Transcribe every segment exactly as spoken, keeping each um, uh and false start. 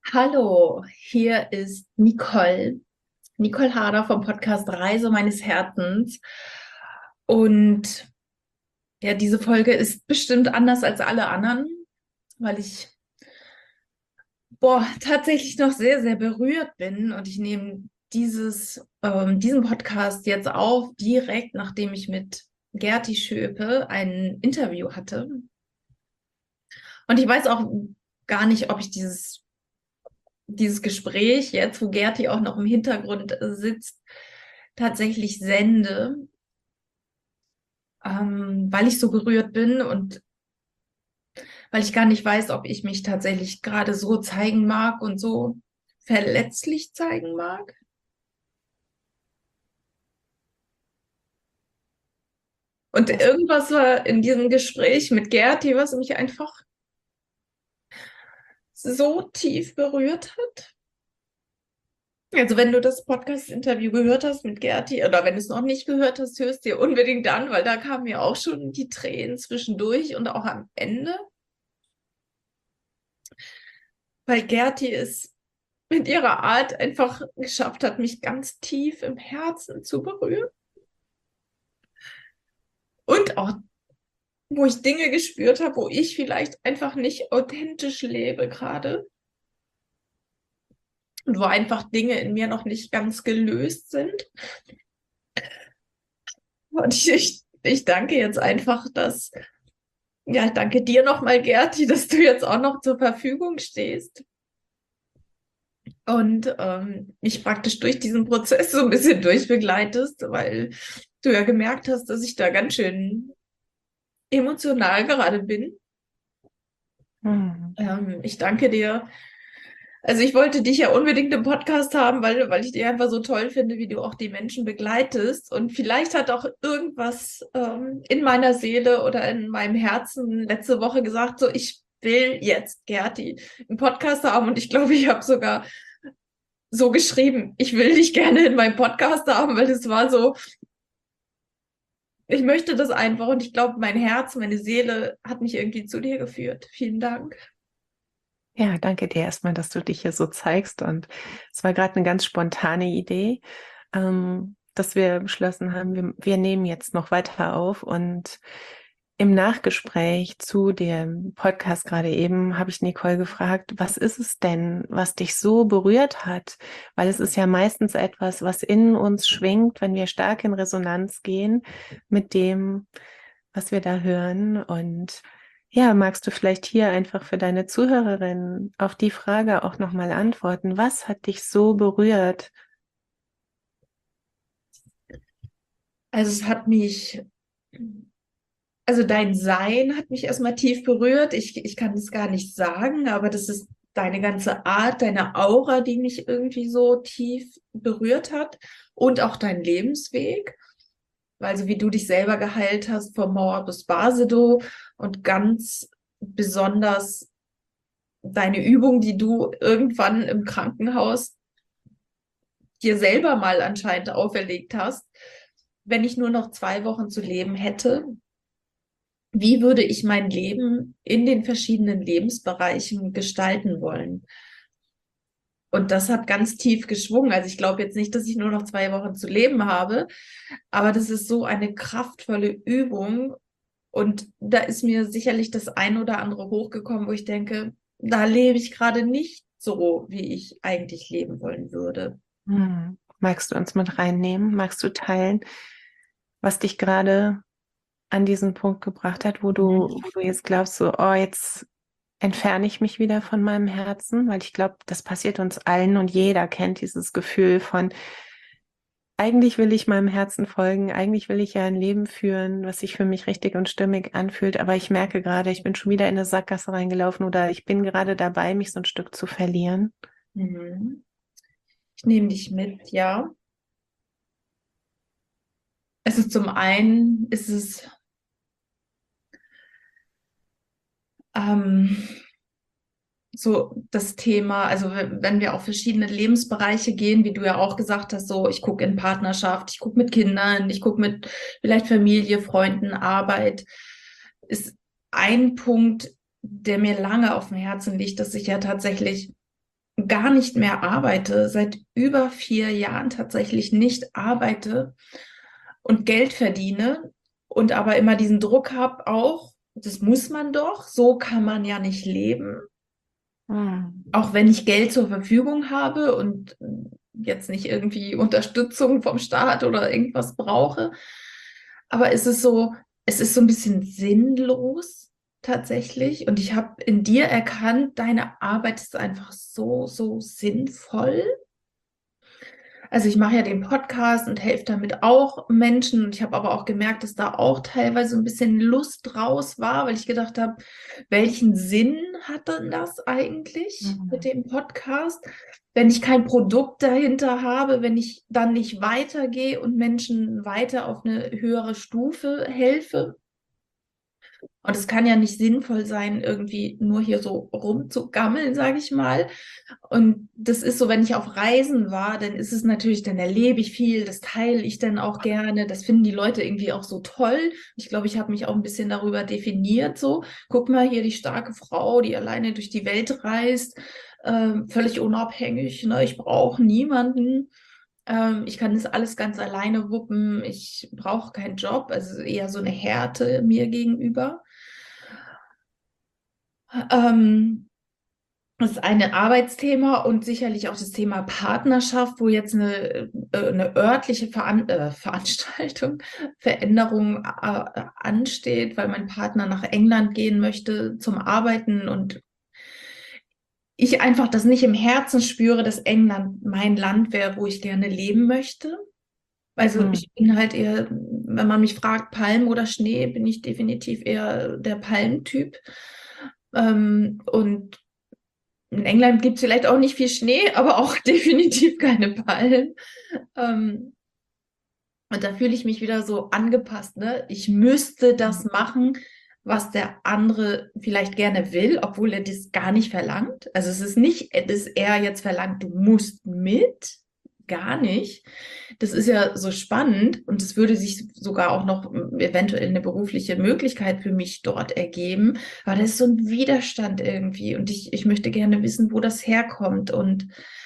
Hallo, hier ist Nicole, Nicole Harder vom Podcast Reise meines Herzens. Und ja, diese Folge ist bestimmt anders als alle anderen, weil ich, boah, tatsächlich noch sehr, sehr berührt bin. Und ich nehme dieses, ähm, diesen Podcast jetzt auf, direkt nachdem ich mit Gerti Schöpe ein Interview hatte. Und ich weiß auch gar nicht, ob ich dieses dieses Gespräch jetzt, wo Gerti auch noch im Hintergrund sitzt, tatsächlich sende, ähm, weil ich so berührt bin und weil ich gar nicht weiß, ob ich mich tatsächlich gerade so zeigen mag und so verletzlich zeigen mag. Und Das, irgendwas war in diesem Gespräch mit Gerti, was mich einfach so tief berührt hat. Also wenn du das Podcast-Interview gehört hast mit Gerti oder wenn du es noch nicht gehört hast, hörst dir unbedingt an, weil da kamen mir auch schon die Tränen zwischendurch und auch am Ende, weil Gerti es mit ihrer Art einfach geschafft hat, mich ganz tief im Herzen zu berühren und auch, wo ich Dinge gespürt habe, wo ich vielleicht einfach nicht authentisch lebe gerade und wo einfach Dinge in mir noch nicht ganz gelöst sind. Und ich, ich danke jetzt einfach, dass Ja, ich danke dir nochmal, Gerti, dass du jetzt auch noch zur Verfügung stehst und ähm, mich praktisch durch diesen Prozess so ein bisschen durchbegleitest, weil du ja gemerkt hast, dass ich da ganz schön emotional gerade bin. hm. Ähm, ich danke dir. Also ich wollte dich ja unbedingt im Podcast haben, weil, weil ich dich einfach so toll finde, wie du auch die Menschen begleitest. Und vielleicht hat auch irgendwas ähm, in meiner Seele oder in meinem Herzen letzte Woche gesagt, so ich will jetzt Gerti einen Podcast haben. Und ich glaube, ich habe sogar so geschrieben, ich will dich gerne in meinem Podcast haben, weil es war so, ich möchte das einfach. Und ich glaube, mein Herz, meine Seele hat mich irgendwie zu dir geführt. Vielen Dank. Ja, danke dir erstmal, dass du dich hier so zeigst. Und es war gerade eine ganz spontane Idee, ähm, dass wir beschlossen haben, wir, wir nehmen jetzt noch weiter auf. Und im Nachgespräch zu dem Podcast gerade eben habe ich Nicole gefragt, was ist es denn, was dich so berührt hat? Weil es ist ja meistens etwas, was in uns schwingt, wenn wir stark in Resonanz gehen mit dem, was wir da hören. Und ja, magst du vielleicht hier einfach für deine Zuhörerin auf die Frage auch nochmal antworten? Was hat dich so berührt? Also es hat mich Also dein Sein hat mich erstmal tief berührt. Ich, ich kann das gar nicht sagen, aber das ist deine ganze Art, deine Aura, die mich irgendwie so tief berührt hat und auch dein Lebensweg. Also wie du dich selber geheilt hast von Mauer bis Basedow und ganz besonders deine Übung, die du irgendwann im Krankenhaus dir selber mal anscheinend auferlegt hast. Wenn ich nur noch zwei Wochen zu leben hätte, wie würde ich mein Leben in den verschiedenen Lebensbereichen gestalten wollen? Und das hat ganz tief geschwungen. Also ich glaube jetzt nicht, dass ich nur noch zwei Wochen zu leben habe, aber das ist so eine kraftvolle Übung. Und da ist mir sicherlich das ein oder andere hochgekommen, wo ich denke, da lebe ich gerade nicht so, wie ich eigentlich leben wollen würde. Hm. Magst du uns mit reinnehmen? Magst du teilen, was dich gerade an diesen Punkt gebracht hat, wo du, wo du jetzt glaubst, so, oh, jetzt entferne ich mich wieder von meinem Herzen? Weil ich glaube, das passiert uns allen und jeder kennt dieses Gefühl von, eigentlich will ich meinem Herzen folgen, eigentlich will ich ja ein Leben führen, was sich für mich richtig und stimmig anfühlt, aber ich merke gerade, ich bin schon wieder in eine Sackgasse reingelaufen oder ich bin gerade dabei, mich so ein Stück zu verlieren. Mhm. Ich nehme dich mit, ja. Es ist zum einen, ist es ähm, so das Thema, also wenn wenn wir auf verschiedene Lebensbereiche gehen, wie du ja auch gesagt hast, so ich gucke in Partnerschaft, ich gucke mit Kindern, ich gucke mit vielleicht Familie, Freunden, Arbeit, ist ein Punkt, der mir lange auf dem Herzen liegt, dass ich ja tatsächlich gar nicht mehr arbeite, seit über vier Jahren tatsächlich nicht arbeite und Geld verdiene und aber immer diesen Druck habe auch, das muss man doch, so kann man ja nicht leben, Mhm. auch wenn ich Geld zur Verfügung habe und jetzt nicht irgendwie Unterstützung vom Staat oder irgendwas brauche. Aber es ist so, es ist so ein bisschen sinnlos tatsächlich. Und ich habe in dir erkannt, deine Arbeit ist einfach so, so sinnvoll. Also ich mache ja den Podcast und helfe damit auch Menschen. Und ich habe aber auch gemerkt, dass da auch teilweise ein bisschen Lust raus war, weil ich gedacht habe, welchen Sinn hat denn das eigentlich mit Mhm. dem Podcast, wenn ich kein Produkt dahinter habe, wenn ich dann nicht weitergehe und Menschen weiter auf eine höhere Stufe helfe? Und es kann ja nicht sinnvoll sein, irgendwie nur hier so rumzugammeln, sage ich mal. Und das ist so, wenn ich auf Reisen war, dann ist es natürlich, dann erlebe ich viel, das teile ich dann auch gerne. Das finden die Leute irgendwie auch so toll. Ich glaube, ich habe mich auch ein bisschen darüber definiert, so, guck mal, hier die starke Frau, die alleine durch die Welt reist, ähm, völlig unabhängig, ne? Ich brauche niemanden. Ähm, ich kann das alles ganz alleine wuppen. Ich brauche keinen Job, also eher so eine Härte mir gegenüber. Ähm, Das ist ein Arbeitsthema und sicherlich auch das Thema Partnerschaft, wo jetzt eine, äh, eine örtliche Veran äh, Veranstaltung, Veränderung äh, ansteht, weil mein Partner nach England gehen möchte zum Arbeiten und ich einfach das nicht im Herzen spüre, dass England mein Land wäre, wo ich gerne leben möchte. Also Mhm. ich bin halt eher, wenn man mich fragt, Palm oder Schnee, bin ich definitiv eher der Palmtyp. Ähm, und in England gibt es vielleicht auch nicht viel Schnee, aber auch definitiv keine Palmen. Ähm, und da fühle ich mich wieder so angepasst, ne? Ich müsste das machen, was der andere vielleicht gerne will, obwohl er das gar nicht verlangt. Also es ist nicht, dass er jetzt verlangt, du musst mit. Gar nicht. Das ist ja so spannend und es würde sich sogar auch noch eventuell eine berufliche Möglichkeit für mich dort ergeben. Aber da ist so ein Widerstand irgendwie und ich, ich möchte gerne wissen, wo das herkommt. Und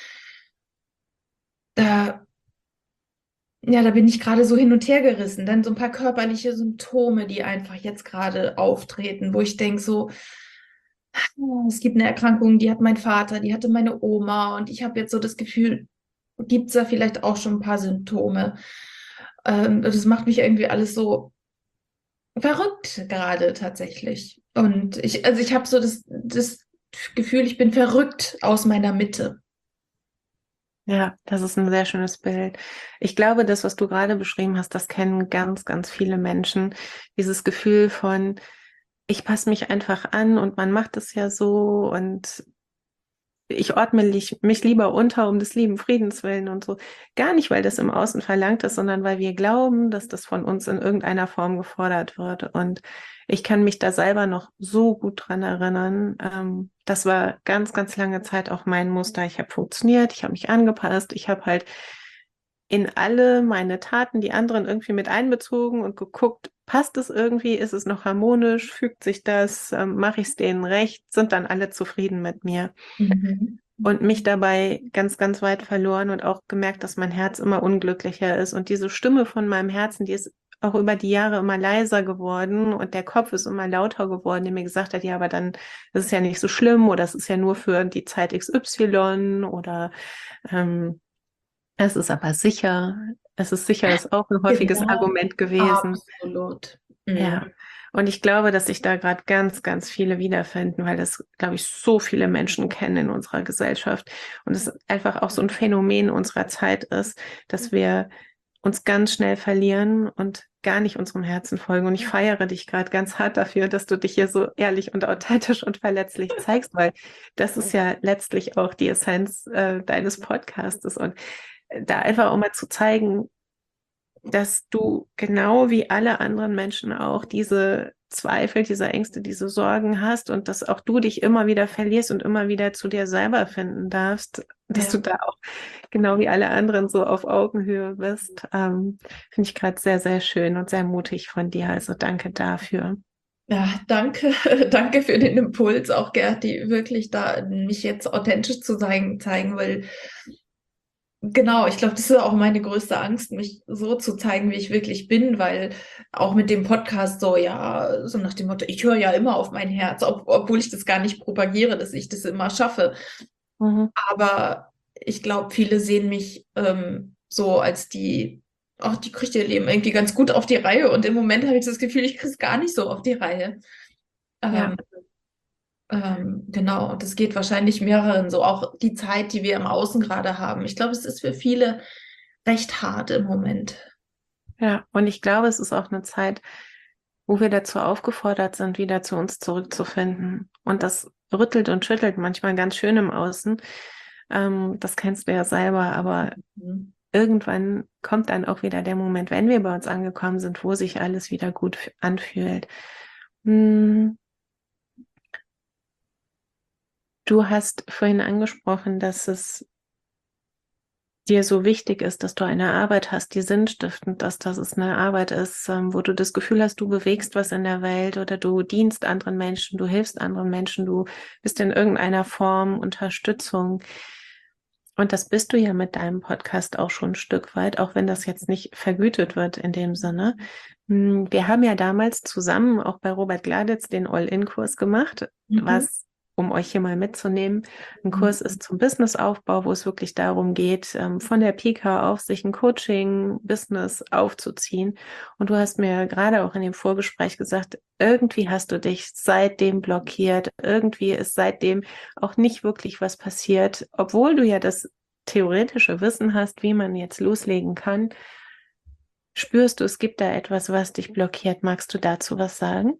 da, ja, da bin ich gerade so hin und her gerissen. Dann so ein paar körperliche Symptome, die einfach jetzt gerade auftreten, wo ich denke so, oh, es gibt eine Erkrankung, die hat mein Vater, die hatte meine Oma und ich habe jetzt so das Gefühl, gibt es da vielleicht auch schon ein paar Symptome. Ähm, das macht mich irgendwie alles so verrückt gerade tatsächlich. Und ich, also ich habe so das, das Gefühl, ich bin verrückt aus meiner Mitte. Ja, das ist ein sehr schönes Bild. Ich glaube, das, was du gerade beschrieben hast, das kennen ganz, ganz viele Menschen. Dieses Gefühl von, ich passe mich einfach an und man macht es ja so und ich ordne mich, mich lieber unter um des lieben Friedens willen und so. Gar nicht, weil das im Außen verlangt ist, sondern weil wir glauben, dass das von uns in irgendeiner Form gefordert wird. Und ich kann mich da selber noch so gut dran erinnern. Ähm, das war ganz, ganz lange Zeit auch mein Muster. Ich habe funktioniert, ich habe mich angepasst, ich habe halt in alle meine Taten die anderen irgendwie mit einbezogen und geguckt, passt es irgendwie, ist es noch harmonisch, fügt sich das, ähm, mache ich es denen recht, sind dann alle zufrieden mit mir Mhm. und mich dabei ganz, ganz weit verloren und auch gemerkt, dass mein Herz immer unglücklicher ist. Und diese Stimme von meinem Herzen, die ist auch über die Jahre immer leiser geworden und der Kopf ist immer lauter geworden, der mir gesagt hat, ja, aber dann ist es ja nicht so schlimm oder es ist ja nur für die Zeit X Y oder ähm, es ist aber sicher. Es ist sicher, ist auch ein häufiges Genau, Argument gewesen. absolut. Ja, Mhm. und ich glaube, dass sich da gerade ganz, ganz viele wiederfinden, weil das, glaube ich, so viele Menschen kennen in unserer Gesellschaft und es einfach auch so ein Phänomen unserer Zeit ist, dass wir uns ganz schnell verlieren und gar nicht unserem Herzen folgen. Und ich feiere dich gerade ganz hart dafür, dass du dich hier so ehrlich und authentisch und verletzlich zeigst, weil das ist ja letztlich auch die Essenz äh, deines Podcastes und äh, da einfach auch mal zu zeigen, dass du genau wie alle anderen Menschen auch diese Zweifel, diese Ängste, diese Sorgen hast und dass auch du dich immer wieder verlierst und immer wieder zu dir selber finden darfst, dass Ja. du da auch genau wie alle anderen so auf Augenhöhe bist, ähm, finde ich gerade sehr, sehr schön und sehr mutig von dir. Also danke dafür. Ja, danke, danke für den Impuls, auch Gerti, wirklich da mich jetzt authentisch zu zeigen, zeigen, weil genau, ich glaube, das ist auch meine größte Angst, mich so zu zeigen, wie ich wirklich bin, weil auch mit dem Podcast so, ja, so nach dem Motto, ich höre ja immer auf mein Herz, ob, obwohl ich das gar nicht propagiere, dass ich das immer schaffe. Mhm. Aber ich glaube, viele sehen mich ähm, so als die, ach, die kriegt ihr Leben irgendwie ganz gut auf die Reihe. Und im Moment habe ich das Gefühl, ich kriege es gar nicht so auf die Reihe. Ja, Ähm, ähm, genau, und das geht wahrscheinlich mehreren so, auch die Zeit, die wir im Außen gerade haben. Ich glaube, es ist für viele recht hart im Moment. ja. Und ich glaube, es ist auch eine Zeit, wo wir dazu aufgefordert sind, wieder zu uns zurückzufinden. Und das rüttelt und schüttelt manchmal ganz schön im Außen. Ähm, das kennst du ja selber, aber Mhm. irgendwann kommt dann auch wieder der Moment, wenn wir bei uns angekommen sind, wo sich alles wieder gut f- anfühlt. Hm, du hast vorhin angesprochen, dass es dir so wichtig ist, dass du eine Arbeit hast, die sinnstiftend ist, dass es eine Arbeit ist, ähm, wo du das Gefühl hast, du bewegst was in der Welt oder du dienst anderen Menschen, du hilfst anderen Menschen, du bist in irgendeiner Form Unterstützung. Und das bist du ja mit deinem Podcast auch schon ein Stück weit, auch wenn das jetzt nicht vergütet wird in dem Sinne. Hm, Wir haben ja damals zusammen auch bei Robert Gladitz den All-In-Kurs gemacht, Mhm. was, um euch hier mal mitzunehmen, ein Kurs ist zum Businessaufbau, wo es wirklich darum geht, ähm, von der Pika auf sich ein Coaching-Business aufzuziehen. Und du hast mir gerade auch in dem Vorgespräch gesagt, irgendwie hast du dich seitdem blockiert, irgendwie ist seitdem auch nicht wirklich was passiert, obwohl du ja das theoretische Wissen hast, wie man jetzt loslegen kann. Spürst du, es gibt da etwas, was dich blockiert? Magst du dazu was sagen?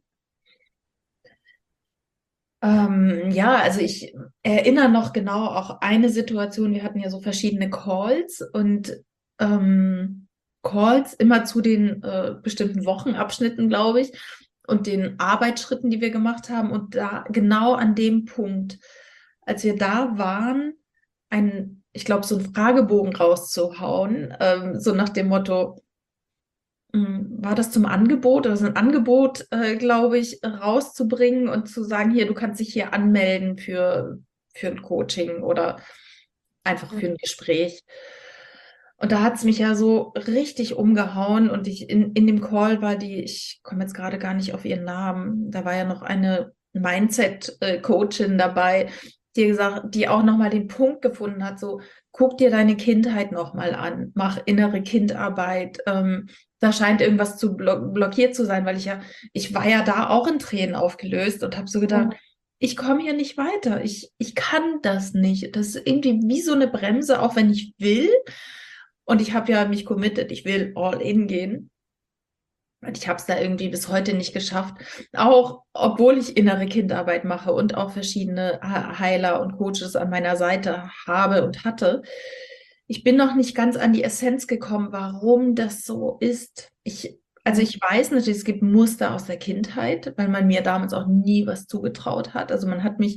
Ähm, ja, also ich erinnere noch genau auch eine Situation. Wir hatten ja so verschiedene Calls und ähm, Calls immer zu den äh, bestimmten Wochenabschnitten, glaube ich, und den Arbeitsschritten, die wir gemacht haben. Und da genau an dem Punkt, als wir da waren, ein, ich glaube, so einen Fragebogen rauszuhauen, ähm, so nach dem Motto, Mm, war das zum Angebot oder so ein Angebot, äh, glaube ich, rauszubringen und zu sagen, hier, du kannst dich hier anmelden für, für ein Coaching oder einfach für ein Gespräch. Und da hat es mich ja so richtig umgehauen und ich in, in dem Call war die, ich komme jetzt gerade gar nicht auf ihren Namen, da war ja noch eine Mindset-Coachin dabei, die gesagt, die auch nochmal den Punkt gefunden hat, so, guck dir deine Kindheit nochmal an, mach innere Kindarbeit, ähm, da scheint irgendwas zu blo blockiert zu sein, weil ich ja, ich war ja da auch in Tränen aufgelöst und habe so gedacht, Mhm. ich komme hier nicht weiter. Ich, ich kann das nicht. Das ist irgendwie wie so eine Bremse, auch wenn ich will. Und ich habe ja mich committed, ich will all in gehen. Und ich habe es da irgendwie bis heute nicht geschafft. Auch obwohl ich innere Kindarbeit mache und auch verschiedene Ha- Heiler und Coaches an meiner Seite habe und hatte. Ich bin noch nicht ganz an die Essenz gekommen, warum das so ist. Ich, also ich weiß natürlich, es gibt Muster aus der Kindheit, weil man mir damals auch nie was zugetraut hat. Also man hat mich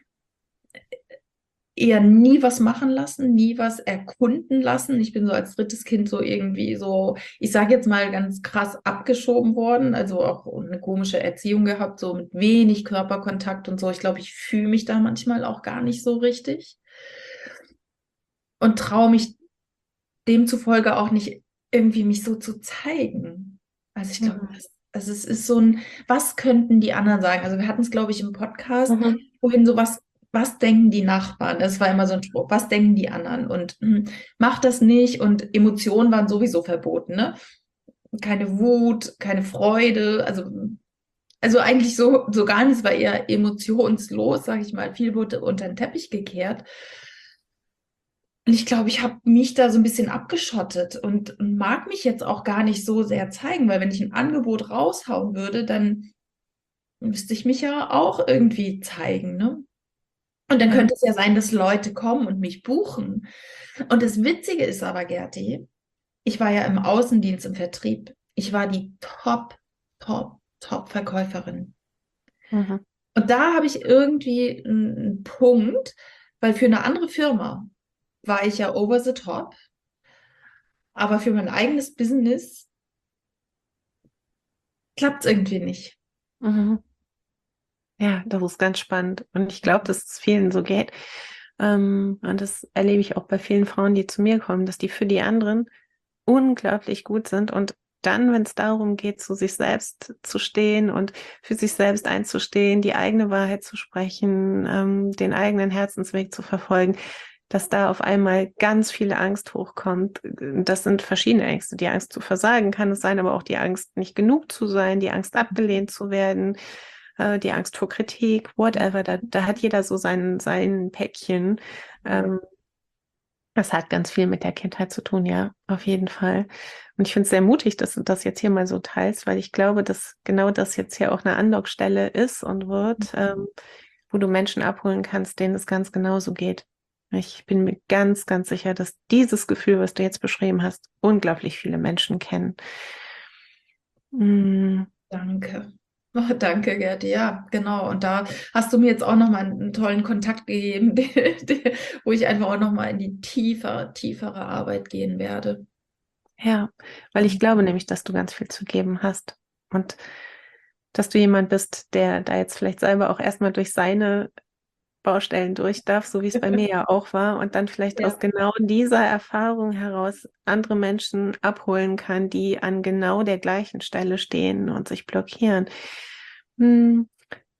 eher nie was machen lassen, nie was erkunden lassen. Ich bin so als drittes Kind so irgendwie so, ich sage jetzt mal ganz krass abgeschoben worden, also auch eine komische Erziehung gehabt, so mit wenig Körperkontakt und so. Ich glaube, ich fühle mich da manchmal auch gar nicht so richtig und traue mich demzufolge auch nicht irgendwie mich so zu zeigen. Also ich glaube, Mhm. das, also es ist so ein, was könnten die anderen sagen? Also wir hatten es, glaube ich, im Podcast Mhm. vorhin so, was, was denken die Nachbarn? Es war immer so ein Spruch, was denken die anderen? Und hm, mach das nicht. Und Emotionen waren sowieso verboten, ne? Keine Wut, keine Freude, also, also eigentlich so, so gar nichts, war eher emotionslos, sage ich mal. Viel wurde unter den Teppich gekehrt. Und ich glaube, ich habe mich da so ein bisschen abgeschottet und, und mag mich jetzt auch gar nicht so sehr zeigen, weil wenn ich ein Angebot raushauen würde, dann müsste ich mich ja auch irgendwie zeigen, ne? Und dann Ja. könnte es ja sein, dass Leute kommen und mich buchen. Und das Witzige ist aber, Gerti, ich war ja im Außendienst im Vertrieb. Ich war die Top, Top, Top-Verkäuferin. Mhm. Und da habe ich irgendwie einen, einen Punkt, weil für eine andere Firma war ich ja over the top. Aber für mein eigenes Business klappt es irgendwie nicht. Mhm. Ja, das ist ganz spannend. Und ich glaube, dass es vielen so geht. Ähm, und das erlebe ich auch bei vielen Frauen, die zu mir kommen, dass die für die anderen unglaublich gut sind. Und dann, wenn es darum geht, zu sich selbst zu stehen und für sich selbst einzustehen, die eigene Wahrheit zu sprechen, ähm, den eigenen Herzensweg zu verfolgen, dass da auf einmal ganz viel Angst hochkommt. Das sind verschiedene Ängste. Die Angst zu versagen kann es sein, aber auch die Angst, nicht genug zu sein, die Angst, abgelehnt zu werden, äh, die Angst vor Kritik, whatever. Da, da hat jeder so sein, sein Päckchen. Ähm, das hat ganz viel mit der Kindheit zu tun, ja, auf jeden Fall. Und ich finde es sehr mutig, dass du das jetzt hier mal so teilst, weil ich glaube, dass genau das jetzt hier auch eine Andockstelle ist und wird, ähm, wo du Menschen abholen kannst, denen es ganz genauso geht. Ich bin mir ganz, ganz sicher, dass dieses Gefühl, was du jetzt beschrieben hast, unglaublich viele Menschen kennen. Mm, Danke. Oh, danke, Gerd. Ja, genau. Und da hast du mir jetzt auch nochmal einen tollen Kontakt gegeben, der, der, wo ich einfach auch nochmal in die tiefer, tiefere Arbeit gehen werde. ja, weil ich glaube nämlich, dass du ganz viel zu geben hast und dass du jemand bist, der da jetzt vielleicht selber auch erstmal durch seine Baustellen durch darf, so wie es bei mir ja auch war, und dann vielleicht aus Ja. genau dieser Erfahrung heraus andere Menschen abholen kann, die an genau der gleichen Stelle stehen und sich blockieren. Hm,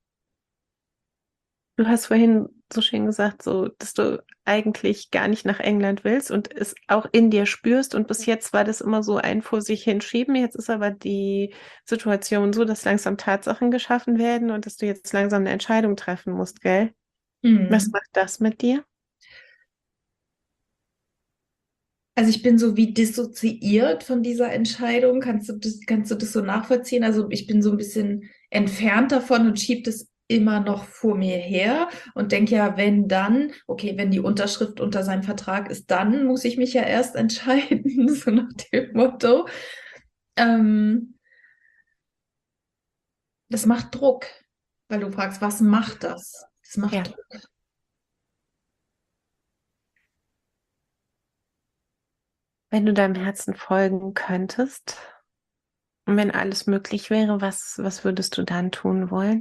du hast vorhin so schön gesagt, so, dass du eigentlich gar nicht nach England willst und es auch in dir spürst. Und bis jetzt war das immer so ein vor sich hinschieben. Jetzt ist aber die Situation so, dass langsam Tatsachen geschaffen werden und dass du jetzt langsam eine Entscheidung treffen musst, gell? Was Hm. macht das mit dir? Also ich bin so wie dissoziiert von dieser Entscheidung. Kannst du das, kannst du das so nachvollziehen? Also ich bin so ein bisschen entfernt davon und schiebe das immer noch vor mir her und denke ja, wenn dann, okay, wenn die Unterschrift unter seinem Vertrag ist, dann muss ich mich ja erst entscheiden, so nach dem Motto. Ähm, Das macht Druck, weil du fragst, was macht das? Das macht Ja. Druck. Wenn du deinem Herzen folgen könntest und wenn alles möglich wäre, was, was würdest du dann tun wollen?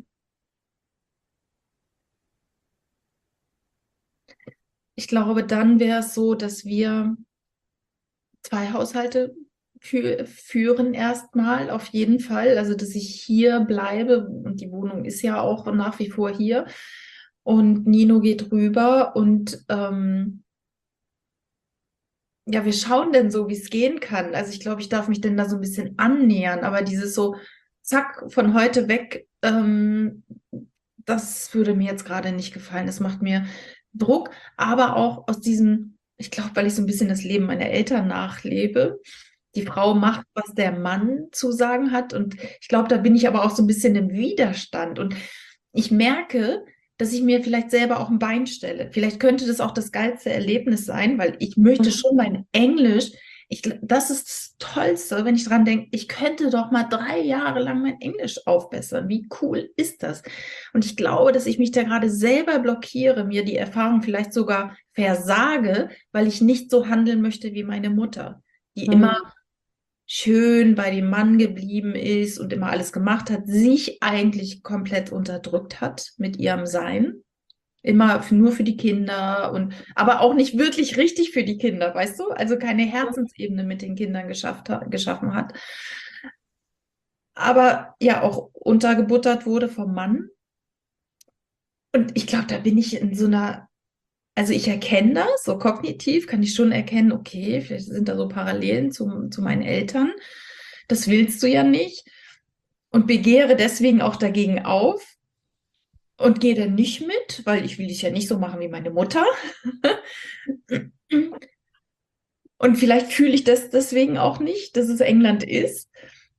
Ich glaube, dann wäre es so, dass wir zwei Haushalte fü führen erstmal, auf jeden Fall. Also, dass ich hier bleibe und die Wohnung ist ja auch nach wie vor hier. Und Nino geht rüber und ähm, ja, wir schauen denn so, wie es gehen kann. Also ich glaube, ich darf mich denn da so ein bisschen annähern, aber dieses so, zack, von heute weg, ähm, das würde mir jetzt gerade nicht gefallen. Das macht mir Druck, aber auch aus diesem, ich glaube, weil ich so ein bisschen das Leben meiner Eltern nachlebe. Die Frau macht, was der Mann zu sagen hat. Und ich glaube, da bin ich aber auch so ein bisschen im Widerstand. Und ich merke, dass ich mir vielleicht selber auch ein Bein stelle. Vielleicht könnte das auch das geilste Erlebnis sein, weil ich möchte Mhm. schon mein Englisch. Ich, das ist das Tollste, wenn ich dran denke, ich könnte doch mal drei Jahre lang mein Englisch aufbessern. Wie cool ist das? Und ich glaube, dass ich mich da gerade selber blockiere, mir die Erfahrung vielleicht sogar versage, weil ich nicht so handeln möchte wie meine Mutter, die immer Mhm. schön bei dem Mann geblieben ist und immer alles gemacht hat, sich eigentlich komplett unterdrückt hat mit ihrem Sein. Immer f- nur für die Kinder und aber auch nicht wirklich richtig für die Kinder, weißt du? Also keine Herzensebene mit den Kindern geschafft hat, geschaffen hat. Aber ja auch untergebuttert wurde vom Mann. Und ich glaube, da bin ich in so einer, also ich erkenne das, so kognitiv kann ich schon erkennen, okay, vielleicht sind da so Parallelen zu, zu meinen Eltern. Das willst du ja nicht. Und begehre deswegen auch dagegen auf und gehe dann nicht mit, weil ich will dich ja nicht so machen wie meine Mutter. Und vielleicht fühle ich das deswegen auch nicht, dass es England ist.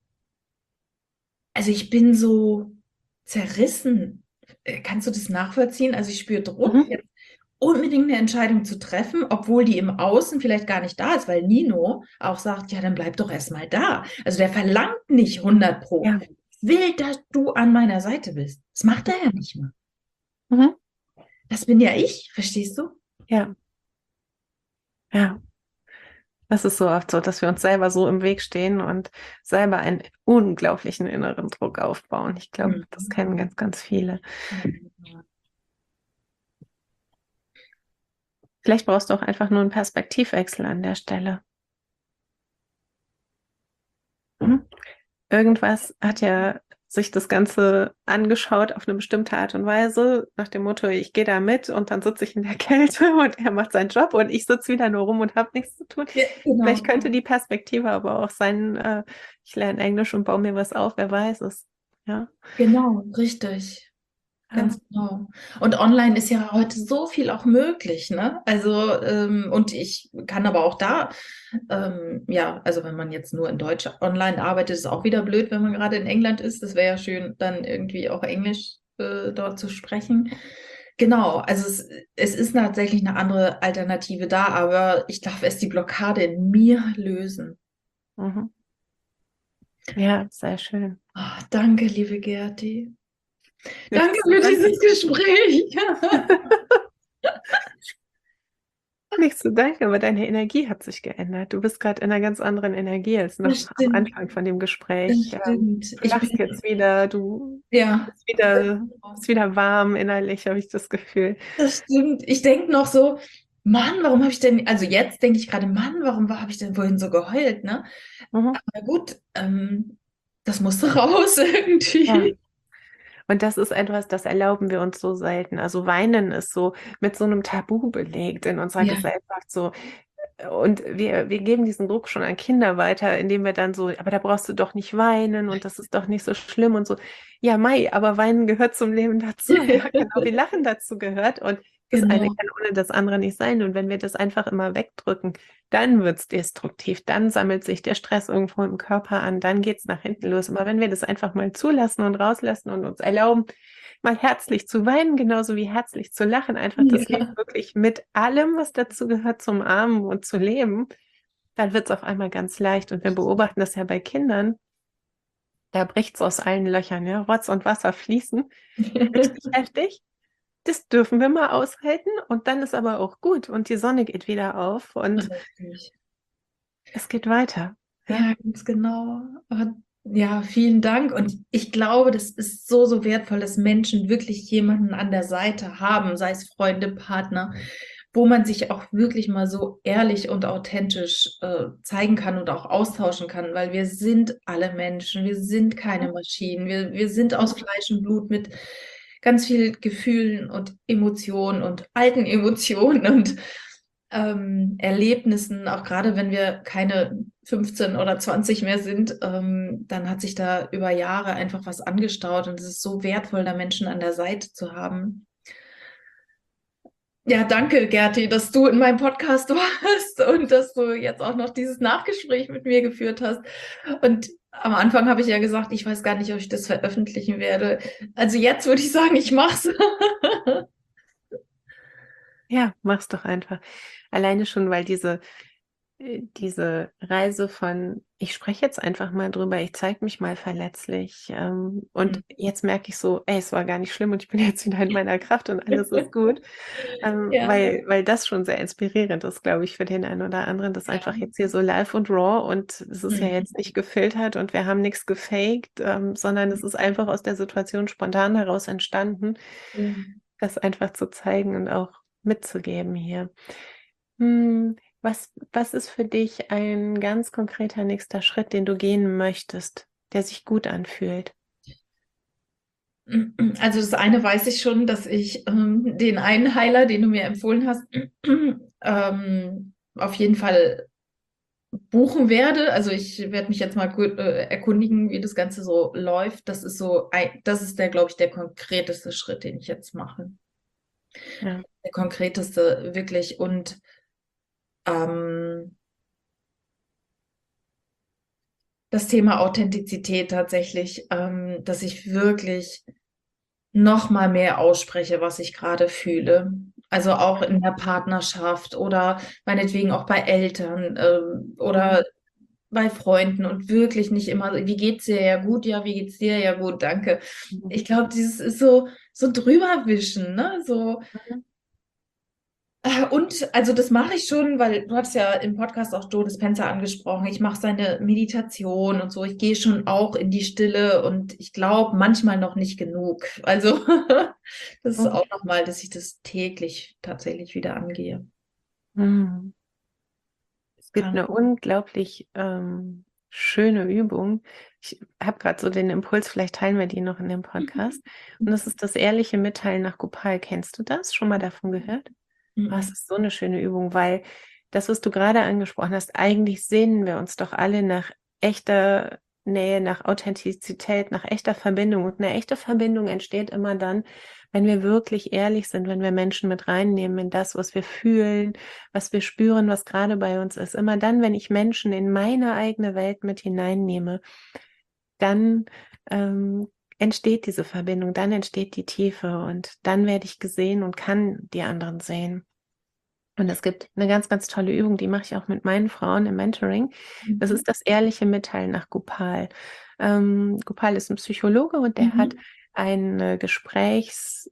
Also ich bin so zerrissen. Äh, Kannst du das nachvollziehen? Also ich spüre Druck, Mhm. jetzt unbedingt eine Entscheidung zu treffen, obwohl die im Außen vielleicht gar nicht da ist, weil Nino auch sagt, ja, dann bleib doch erstmal da. Also der verlangt nicht hundert Pro. Ja. Will, dass du an meiner Seite bist. Das macht er ja nicht mehr. Mhm. Das bin ja ich, verstehst du? Ja. Ja. Das ist so oft so, dass wir uns selber so im Weg stehen und selber einen unglaublichen inneren Druck aufbauen. Ich glaube, das Mhm. kennen ganz, ganz viele. Ja. Vielleicht brauchst du auch einfach nur einen Perspektivwechsel an der Stelle. Mhm. Irgendwas hat ja sich das Ganze angeschaut auf eine bestimmte Art und Weise, nach dem Motto, ich gehe da mit und dann sitze ich in der Kälte und er macht seinen Job und ich sitze wieder nur rum und habe nichts zu tun. Ja, Vielleicht genau. könnte die Perspektive aber auch sein, äh, ich lerne Englisch und baue mir was auf, wer weiß es. Ja. Genau, richtig. Ja. Ganz genau. Und online ist ja heute so viel auch möglich, ne? Also, ähm, und ich kann aber auch da, ähm, ja, also wenn man jetzt nur in Deutsch online arbeitet, ist auch wieder blöd, wenn man gerade in England ist. Das wäre ja schön, dann irgendwie auch Englisch äh, dort zu sprechen. Genau, also es, es ist tatsächlich eine andere Alternative da, aber ich darf erst die Blockade in mir lösen. Mhm. Ja, sehr schön. Ah, danke, liebe Gerti. Danke Nichts zu für danken. dieses Gespräch. Nichts zu danken, aber deine Energie hat sich geändert. Du bist gerade in einer ganz anderen Energie als noch Das am stimmt, Anfang von dem das Gespräch. Ähm, stimmt. du Ich lachst bin, jetzt wieder, du ja, bist wieder, bist wieder warm innerlich, habe ich das Gefühl. das stimmt. Ich denke noch so, Mann, warum habe ich denn, also jetzt denke ich gerade, Mann, warum habe ich denn vorhin so geheult, ne? Mhm. Na gut, ähm, das musste raus Ja. irgendwie. Und das ist etwas, das erlauben wir uns so selten. Also Weinen ist so mit so einem Tabu belegt in unserer Ja, Gesellschaft so. Und wir, wir geben diesen Druck schon an Kinder weiter, indem wir dann so, aber da brauchst du doch nicht weinen und das ist doch nicht so schlimm und so. Ja, Mai, aber Weinen gehört zum Leben dazu, ja, genau wie Lachen dazu gehört. Und das eine genau. kann ohne das andere nicht sein. Und wenn wir das einfach immer wegdrücken, dann wird es destruktiv, dann sammelt sich der Stress irgendwo im Körper an, dann geht es nach hinten los. Aber wenn wir das einfach mal zulassen und rauslassen und uns erlauben, mal herzlich zu weinen, genauso wie herzlich zu lachen, einfach das Leben Ja, wirklich mit allem, was dazu gehört, zum Umarmen und zu leben, dann wird es auf einmal ganz leicht. Und wir beobachten das ja bei Kindern, da bricht es aus allen Löchern, ja, Rotz und Wasser fließen, richtig heftig. Das dürfen wir mal aushalten und dann ist aber auch gut und die Sonne geht wieder auf und richtig. es geht weiter. Ja. Ja, ganz genau. Aber ja, vielen Dank. Und ich glaube, das ist so, so wertvoll, dass Menschen wirklich jemanden an der Seite haben, sei es Freunde, Partner, wo man sich auch wirklich mal so ehrlich und authentisch äh, zeigen kann und auch austauschen kann, weil wir sind alle Menschen, wir sind keine Maschinen, wir, wir sind aus Fleisch und Blut mit ganz viel Gefühlen und Emotionen und alten Emotionen und ähm, Erlebnissen, auch gerade wenn wir keine fünfzehn oder zwanzig mehr sind, ähm, dann hat sich da über Jahre einfach was angestaut und es ist so wertvoll, da Menschen an der Seite zu haben. Ja, danke, Gerti, dass du in meinem Podcast warst und dass du jetzt auch noch dieses Nachgespräch mit mir geführt hast. Und am Anfang habe ich ja gesagt, ich weiß gar nicht, ob ich das veröffentlichen werde. Also jetzt würde ich sagen, ich mache es. Ja, mach's doch einfach. Alleine schon, weil diese, äh, diese Reise von, ich spreche jetzt einfach mal drüber, ich zeige mich mal verletzlich. Ähm, und jetzt merke ich so, ey, es war gar nicht schlimm und ich bin jetzt wieder in meiner Kraft und alles ist gut. Ähm, Ja, weil, weil das schon sehr inspirierend ist, glaube ich, für den einen oder anderen, das ja. einfach jetzt hier so live und raw und es ist ja Mhm. jetzt nicht gefiltert und wir haben nichts gefaked, ähm, sondern es ist einfach aus der Situation spontan heraus entstanden, Ja. das einfach zu zeigen und auch mitzugeben hier. Hm, was, was ist für dich ein ganz konkreter nächster Schritt, den du gehen möchtest, der sich gut anfühlt? Also das eine weiß ich schon, dass ich ähm, den einen Heiler, den du mir empfohlen hast, ähm, auf jeden Fall buchen werde. Also ich werde mich jetzt mal gut, äh, erkundigen, wie das Ganze so läuft. Das ist so, ein, das ist der, glaube ich, der konkreteste Schritt, den ich jetzt mache. Ja. Der konkreteste wirklich. Und ähm, das Thema Authentizität tatsächlich, ähm, dass ich wirklich noch mal mehr ausspreche, was ich gerade fühle. Also auch in der Partnerschaft oder meinetwegen auch bei Eltern ähm, Mhm. oder bei Freunden und wirklich nicht immer, wie geht's dir? Ja gut, ja, wie geht's dir? Ja gut, danke. Mhm. Ich glaube, dieses ist so so drüberwischen, ne? So Äh, Und also das mache ich schon, weil du hattest ja im Podcast auch Joe Dispenza angesprochen. Ich mache seine Meditation und so. Ich gehe schon auch in die Stille und ich glaube manchmal noch nicht genug. Also das ist Mhm. auch nochmal, dass ich das täglich tatsächlich wieder angehe. Mhm. Es gibt Kann. eine unglaublich ähm, schöne Übung. Ich habe gerade so den Impuls, vielleicht teilen wir die noch in dem Podcast. Und das ist das ehrliche Mitteilen nach Gopal. Kennst du das? Schon mal davon gehört? Oh, es Mhm. ist so eine schöne Übung, weil das, was du gerade angesprochen hast, eigentlich sehnen wir uns doch alle nach echter Nähe, nach Authentizität, nach echter Verbindung. Und eine echte Verbindung entsteht immer dann, wenn wir wirklich ehrlich sind, wenn wir Menschen mit reinnehmen in das, was wir fühlen, was wir spüren, was gerade bei uns ist. Immer dann, wenn ich Menschen in meine eigene Welt mit hineinnehme, dann ähm, entsteht diese Verbindung, dann entsteht die Tiefe und dann werde ich gesehen und kann die anderen sehen. Und es gibt eine ganz, ganz tolle Übung, die mache ich auch mit meinen Frauen im Mentoring. Das Mhm. ist das ehrliche Mitteilen nach Gopal. Ähm, Gopal ist ein Psychologe und der hat Mhm. eine Gesprächsform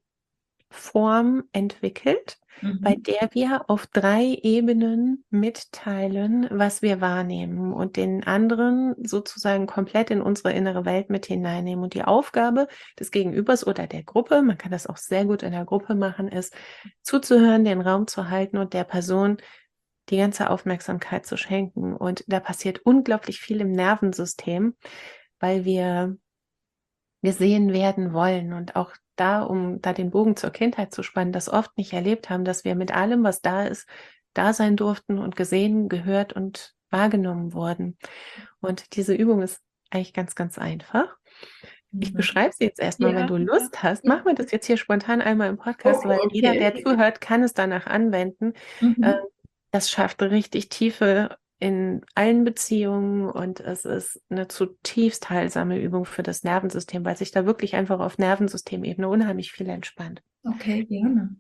entwickelt, bei Mhm. der wir auf drei Ebenen mitteilen, was wir wahrnehmen und den anderen sozusagen komplett in unsere innere Welt mit hineinnehmen. Und die Aufgabe des Gegenübers oder der Gruppe, man kann das auch sehr gut in der Gruppe machen, ist, zuzuhören, den Raum zu halten und der Person die ganze Aufmerksamkeit zu schenken. Und da passiert unglaublich viel im Nervensystem, weil wir gesehen werden wollen und auch da, um da den Bogen zur Kindheit zu spannen, das oft nicht erlebt haben, dass wir mit allem, was da ist, da sein durften und gesehen, gehört und wahrgenommen wurden. Und diese Übung ist eigentlich ganz, ganz einfach. Ich Mhm. beschreibe sie jetzt erstmal, wenn Ja, du ja, Lust hast. ja. Machen wir das jetzt hier spontan einmal im Podcast, Okay, weil jeder, okay, der okay. zuhört, kann es danach anwenden. Äh, Mhm. Das schafft richtig Tiefe in allen Beziehungen und es ist eine zutiefst heilsame Übung für das Nervensystem, weil sich da wirklich einfach auf Nervensystemebene unheimlich viel entspannt. Okay, gerne.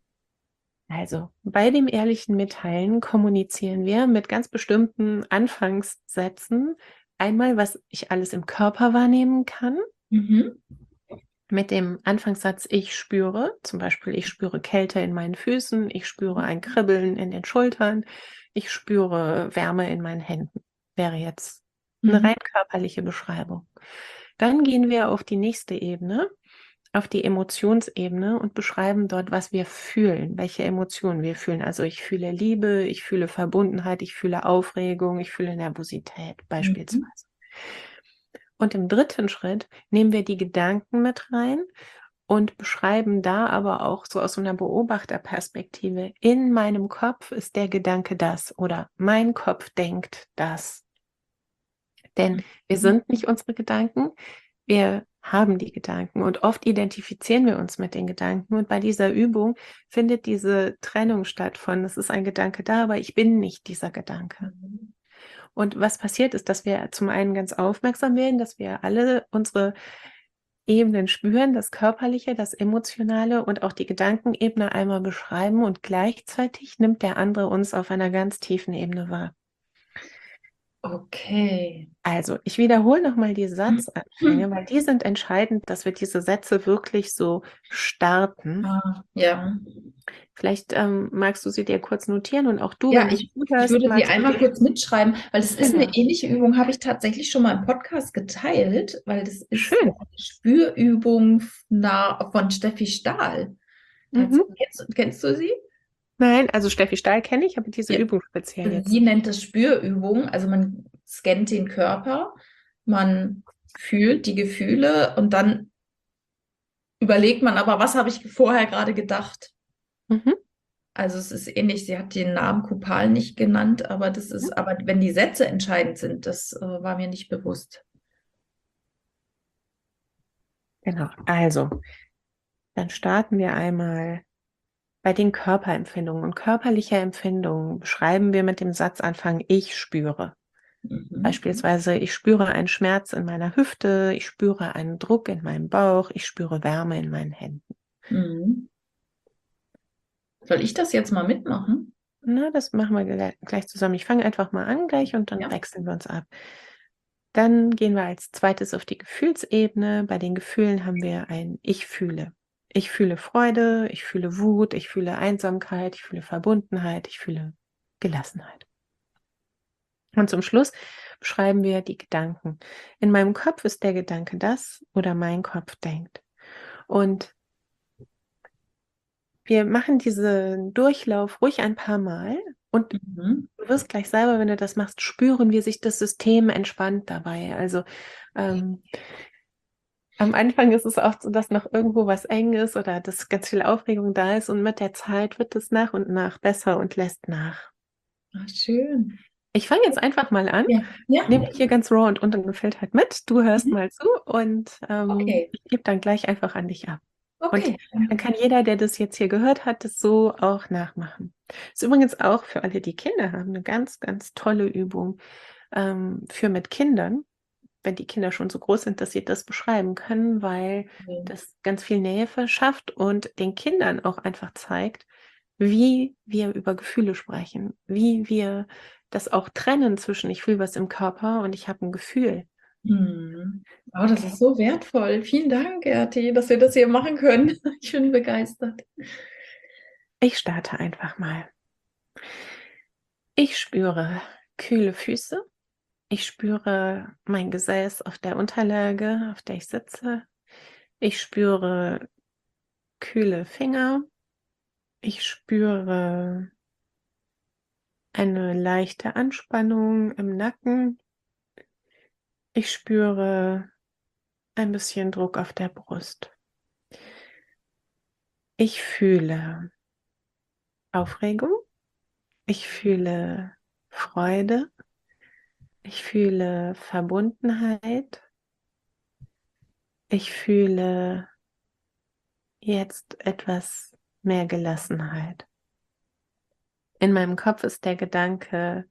Also, bei dem ehrlichen Mitteilen kommunizieren wir mit ganz bestimmten Anfangssätzen. Einmal, was ich alles im Körper wahrnehmen kann. Mhm. Mit dem Anfangssatz ich spüre, zum Beispiel ich spüre Kälte in meinen Füßen, ich spüre ein Kribbeln in den Schultern, ich spüre Wärme in meinen Händen. Wäre jetzt eine Mhm. rein körperliche Beschreibung. Dann gehen wir auf die nächste Ebene, auf die Emotionsebene und beschreiben dort, was wir fühlen, welche Emotionen wir fühlen. Also ich fühle Liebe, ich fühle Verbundenheit, ich fühle Aufregung, ich fühle Nervosität Mhm. beispielsweise. Und im dritten Schritt nehmen wir die Gedanken mit rein und beschreiben da aber auch so aus so einer Beobachterperspektive. In meinem Kopf ist der Gedanke das oder mein Kopf denkt das. Denn wir Mhm. sind nicht unsere Gedanken, wir haben die Gedanken und oft identifizieren wir uns mit den Gedanken. Und bei dieser Übung findet diese Trennung statt von, es ist ein Gedanke da, aber ich bin nicht dieser Gedanke. Mhm. Und was passiert ist, dass wir zum einen ganz aufmerksam werden, dass wir alle unsere Ebenen spüren, das Körperliche, das Emotionale und auch die Gedankenebene einmal beschreiben und gleichzeitig nimmt der andere uns auf einer ganz tiefen Ebene wahr. Okay. Also, ich wiederhole nochmal die Satzanfänge, Mhm. weil die sind entscheidend, dass wir diese Sätze wirklich so starten. Ah, ja. Vielleicht ähm, magst du sie dir kurz notieren und auch du, Ja, wenn du ich, ich zuhörst, würde sie magst du einmal dir. kurz mitschreiben, weil es ist eine Genau. ähnliche Übung, habe ich tatsächlich schon mal im Podcast geteilt, weil das ist Schön. eine Spürübung na, von Steffi Stahl. Mhm. Tatsächlich. Kennst, kennst du sie? Nein, also Steffi Stahl kenne ich, aber diese Ja. Übung speziell Also jetzt. sie nennt das Spürübung. Also man scannt den Körper, man fühlt die Gefühle und dann überlegt man aber, was habe ich vorher gerade gedacht? Mhm. Also es ist ähnlich, sie hat den Namen Kupal nicht genannt, aber das ist, aber wenn die Sätze entscheidend sind, das äh, war mir nicht bewusst. Genau. Also, dann starten wir einmal bei den Körperempfindungen. Und körperliche Empfindungen beschreiben wir mit dem Satzanfang ich spüre. Mhm. Beispielsweise, ich spüre einen Schmerz in meiner Hüfte, ich spüre einen Druck in meinem Bauch, ich spüre Wärme in meinen Händen. Mhm. Soll ich das jetzt mal mitmachen? Na, das machen wir gleich gleich zusammen. Ich fange einfach mal an gleich und dann Ja. wechseln wir uns ab. Dann gehen wir als zweites auf die Gefühlsebene. Bei den Gefühlen haben wir ein Ich fühle. Ich fühle Freude, ich fühle Wut, ich fühle Einsamkeit, ich fühle Verbundenheit, ich fühle Gelassenheit. Und zum Schluss beschreiben wir die Gedanken. In meinem Kopf ist der Gedanke das oder mein Kopf denkt. Und wir machen diesen Durchlauf ruhig ein paar Mal und Mhm. du wirst gleich selber, wenn du das machst, spüren, wie sich das System entspannt dabei. Also ähm, am Anfang ist es oft so, dass noch irgendwo was eng ist oder dass ganz viel Aufregung da ist und mit der Zeit wird es nach und nach besser und lässt nach. Ah, schön. Ich fange jetzt einfach mal an, Ja, ja. nehme dich hier ganz raw und ungefiltert mit. Du hörst Mhm. mal zu und ähm, Okay, ich gebe dann gleich einfach an dich ab. Und okay. dann kann jeder, der das jetzt hier gehört hat, das so auch nachmachen. Ist übrigens auch für alle, die Kinder haben, eine ganz, ganz tolle Übung ähm, für mit Kindern, wenn die Kinder schon so groß sind, dass sie das beschreiben können, weil das ganz viel Nähe verschafft und den Kindern auch einfach zeigt, wie wir über Gefühle sprechen, wie wir das auch trennen zwischen ich fühle was im Körper und ich habe ein Gefühl. Mhm. Oh, das ist so wertvoll. Vielen Dank, Erti, dass wir das hier machen können. Ich bin begeistert. Ich starte einfach mal. Ich spüre kühle Füße. Ich spüre mein Gesäß auf der Unterlage, auf der ich sitze. Ich spüre kühle Finger. Ich spüre eine leichte Anspannung im Nacken. Ich spüre ein bisschen Druck auf der Brust. Ich fühle Aufregung. Ich fühle Freude. Ich fühle Verbundenheit. Ich fühle jetzt etwas mehr Gelassenheit. In meinem Kopf ist der Gedanke,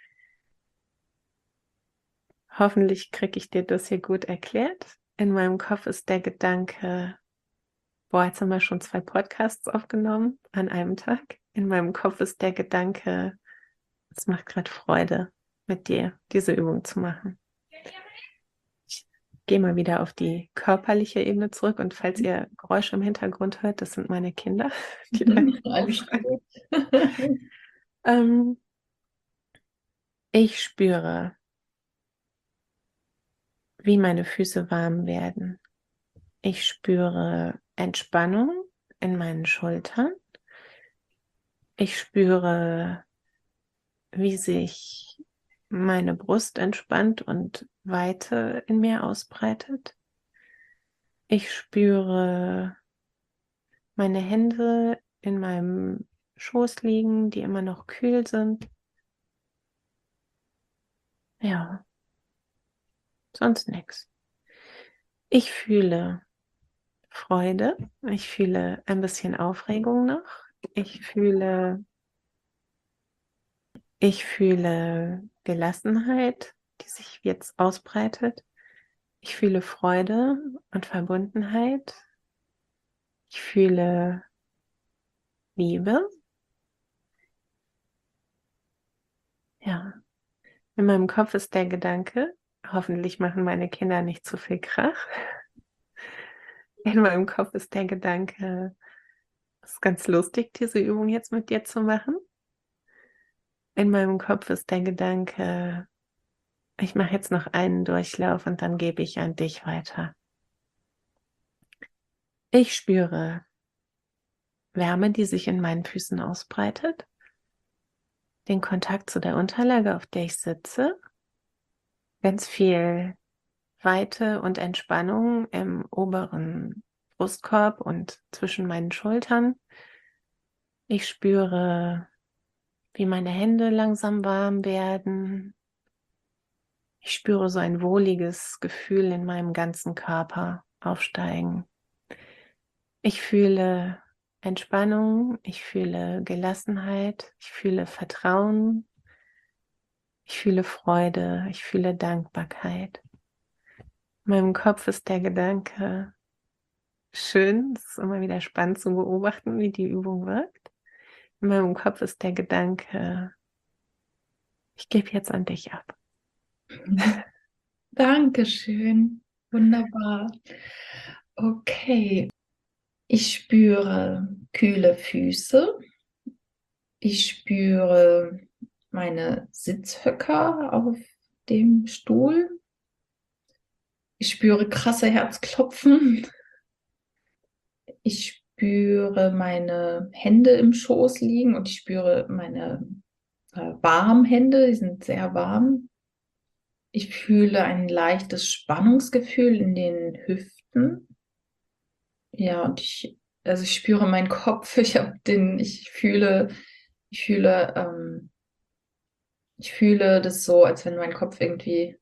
hoffentlich kriege ich dir das hier gut erklärt. In meinem Kopf ist der Gedanke, boah, jetzt haben wir schon zwei Podcasts aufgenommen an einem Tag. In meinem Kopf ist der Gedanke, es macht gerade Freude, mit dir diese Übung zu machen. Ich gehe mal wieder auf die körperliche Ebene zurück und falls ihr Geräusche im Hintergrund hört, das sind meine Kinder, die da Alles aufschreien. gut. Ähm, ich spüre, wie meine Füße warm werden. Ich spüre Entspannung in meinen Schultern. Ich spüre, wie sich meine Brust entspannt und Weite in mir ausbreitet. Ich spüre meine Hände in meinem Schoß liegen, die immer noch kühl sind. Ja, sonst nichts. Ich fühle Freude. Ich fühle ein bisschen Aufregung noch. Ich fühle, ich fühle Gelassenheit, die sich jetzt ausbreitet. Ich fühle Freude und Verbundenheit. Ich fühle Liebe. Ja, in meinem Kopf ist der Gedanke, hoffentlich machen meine Kinder nicht zu viel Krach. In meinem Kopf ist der Gedanke, es ist ganz lustig, diese Übung jetzt mit dir zu machen. In meinem Kopf ist der Gedanke, ich mache jetzt noch einen Durchlauf und dann gebe ich an dich weiter. Ich spüre Wärme, die sich in meinen Füßen ausbreitet, den Kontakt zu der Unterlage, auf der ich sitze, ganz viel Weite und Entspannung im oberen Brustkorb und zwischen meinen Schultern. Ich spüre, wie meine Hände langsam warm werden. Ich spüre so ein wohliges Gefühl in meinem ganzen Körper aufsteigen. Ich fühle Entspannung, ich fühle Gelassenheit, ich fühle Vertrauen, ich fühle Freude, ich fühle Dankbarkeit. In meinem Kopf ist der Gedanke, schön, es ist immer wieder spannend zu beobachten, wie die Übung wirkt. In meinem Kopf ist der Gedanke, ich gebe jetzt an dich ab. Dankeschön. Wunderbar. Okay. Ich spüre kühle Füße. Ich spüre meine Sitzhöcker auf dem Stuhl. Ich spüre krasse Herzklopfen. Ich spüre meine Hände im Schoß liegen und ich spüre meine äh, warmen Hände, die sind sehr warm. Ich fühle ein leichtes Spannungsgefühl in den Hüften. Ja, und ich, also ich spüre meinen Kopf. Ich habe den, ich fühle, ich fühle, ähm, ich fühle das so, als wenn mein Kopf irgendwie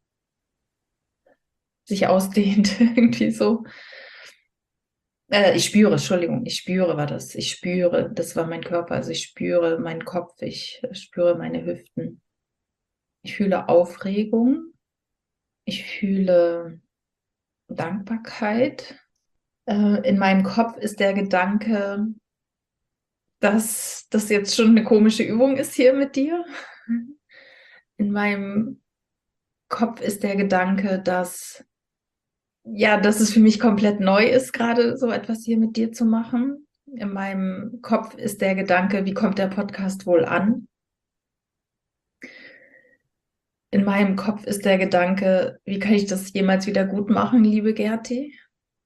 sich ausdehnt, irgendwie so. Äh, ich spüre, Entschuldigung, ich spüre war das. Ich spüre, das war mein Körper. Also ich spüre meinen Kopf, ich spüre meine Hüften. Ich fühle Aufregung. Ich fühle Dankbarkeit. Äh, in meinem Kopf ist der Gedanke, dass das jetzt schon eine komische Übung ist hier mit dir. In meinem Kopf ist der Gedanke, dass, ja, dass es für mich komplett neu ist, gerade so etwas hier mit dir zu machen. In meinem Kopf ist der Gedanke, wie kommt der Podcast wohl an? In meinem Kopf ist der Gedanke, wie kann ich das jemals wieder gut machen, liebe Gerti?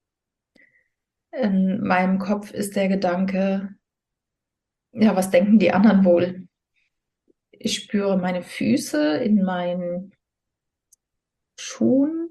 In meinem Kopf ist der Gedanke, ja, was denken die anderen wohl? Ich spüre meine Füße in meinen Schuhen.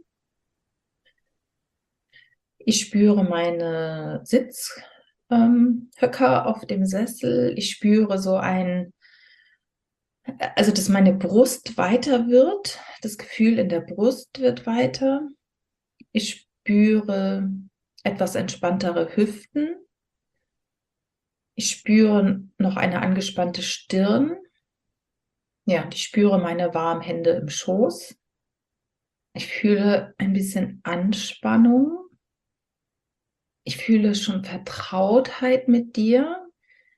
Ich spüre meine Sitzhöcker ähm, auf dem Sessel. Ich spüre so ein, also dass meine Brust weiter wird. Das Gefühl in der Brust wird weiter. Ich spüre etwas entspanntere Hüften. Ich spüre noch eine angespannte Stirn. Ja, und ich spüre meine warmen Hände im Schoß. Ich fühle ein bisschen Anspannung. Ich fühle schon Vertrautheit mit dir.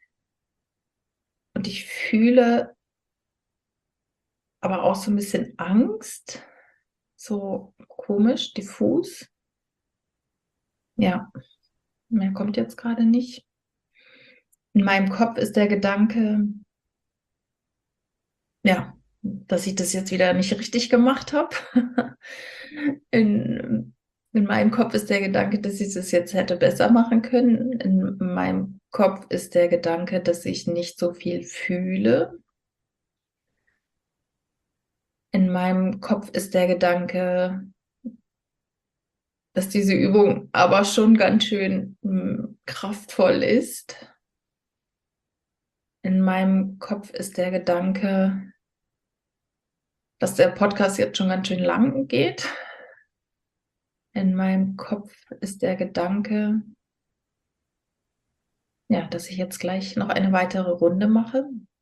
Und ich fühle aber auch so ein bisschen Angst. So komisch, diffus. Ja, mehr kommt jetzt gerade nicht. In meinem Kopf ist der Gedanke, ja, dass ich das jetzt wieder nicht richtig gemacht habe. In, in meinem Kopf ist der Gedanke, dass ich das jetzt hätte besser machen können. In meinem Kopf ist der Gedanke, dass ich nicht so viel fühle. In meinem Kopf ist der Gedanke, dass diese Übung aber schon ganz schön mh, kraftvoll ist. In meinem Kopf ist der Gedanke, dass der Podcast jetzt schon ganz schön lang geht. In meinem Kopf ist der Gedanke, ja, dass ich jetzt gleich noch eine weitere Runde mache.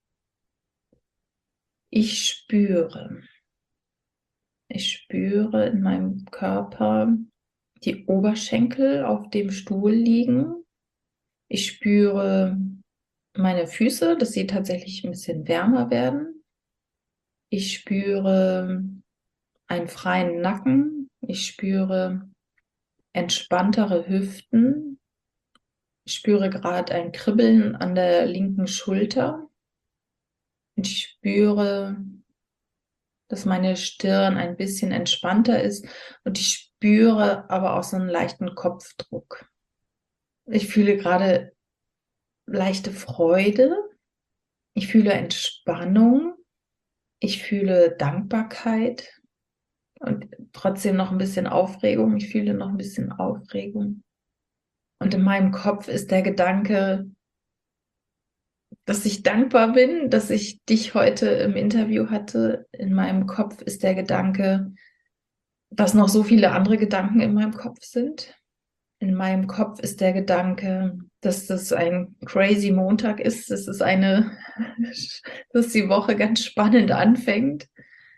Ich spüre, ich spüre in meinem Körper die Oberschenkel auf dem Stuhl liegen. Ich spüre meine Füße, dass sie tatsächlich ein bisschen wärmer werden. Ich spüre einen freien Nacken. Ich spüre entspanntere Hüften. Ich spüre gerade ein Kribbeln an der linken Schulter. Und ich spüre, dass meine Stirn ein bisschen entspannter ist. Und ich spüre aber auch so einen leichten Kopfdruck. Ich fühle gerade leichte Freude. Ich fühle Entspannung. Ich fühle Dankbarkeit. Und trotzdem noch ein bisschen Aufregung. Ich fühle noch ein bisschen Aufregung. Und in meinem Kopf ist der Gedanke, dass ich dankbar bin, dass ich dich heute im Interview hatte. In meinem Kopf ist der Gedanke, dass noch so viele andere Gedanken in meinem Kopf sind. In meinem Kopf ist der Gedanke, dass das ein crazy Montag ist, dass es eine, dass die Woche ganz spannend anfängt.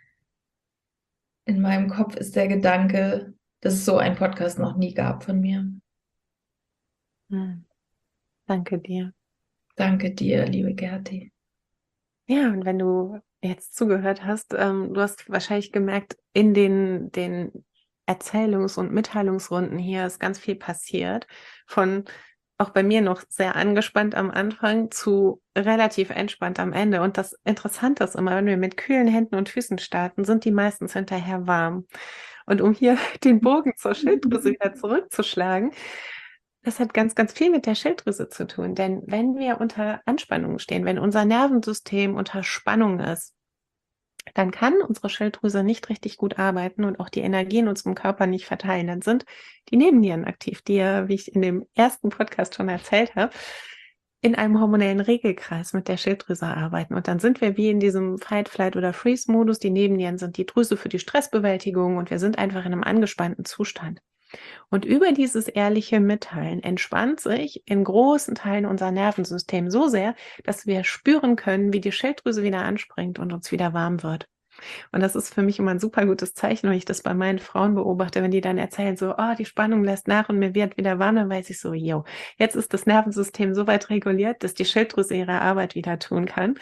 In meinem Kopf ist der Gedanke, dass es so einen Podcast noch nie gab von mir. Hm. Danke dir. Danke dir, liebe Gerti. Ja, und wenn du jetzt zugehört hast, ähm, du hast wahrscheinlich gemerkt, in den, den Erzählungs- und Mitteilungsrunden hier ist ganz viel passiert von auch bei mir noch sehr angespannt am Anfang zu relativ entspannt am Ende. Und das Interessante ist immer, wenn wir mit kühlen Händen und Füßen starten, sind die meistens hinterher warm. Und um hier den Bogen zur Schilddrüse wieder zurückzuschlagen, das hat ganz, ganz viel mit der Schilddrüse zu tun. Denn wenn wir unter Anspannung stehen, wenn unser Nervensystem unter Spannung ist, dann kann unsere Schilddrüse nicht richtig gut arbeiten und auch die Energie in unserem Körper nicht verteilen. Dann sind die Nebennieren aktiv, die ja, wie ich in dem ersten Podcast schon erzählt habe, in einem hormonellen Regelkreis mit der Schilddrüse arbeiten. Und dann sind wir wie in diesem Fight, Flight oder Freeze-Modus. Die Nebennieren sind die Drüse für die Stressbewältigung und wir sind einfach in einem angespannten Zustand. Und über dieses ehrliche Mitteilen entspannt sich in großen Teilen unser Nervensystem so sehr, dass wir spüren können, wie die Schilddrüse wieder anspringt und uns wieder warm wird. Und das ist für mich immer ein super gutes Zeichen, wenn ich das bei meinen Frauen beobachte, wenn die dann erzählen so, oh, die Spannung lässt nach und mir wird wieder warm, dann weiß ich so, yo, jetzt ist das Nervensystem so weit reguliert, dass die Schilddrüse ihre Arbeit wieder tun kann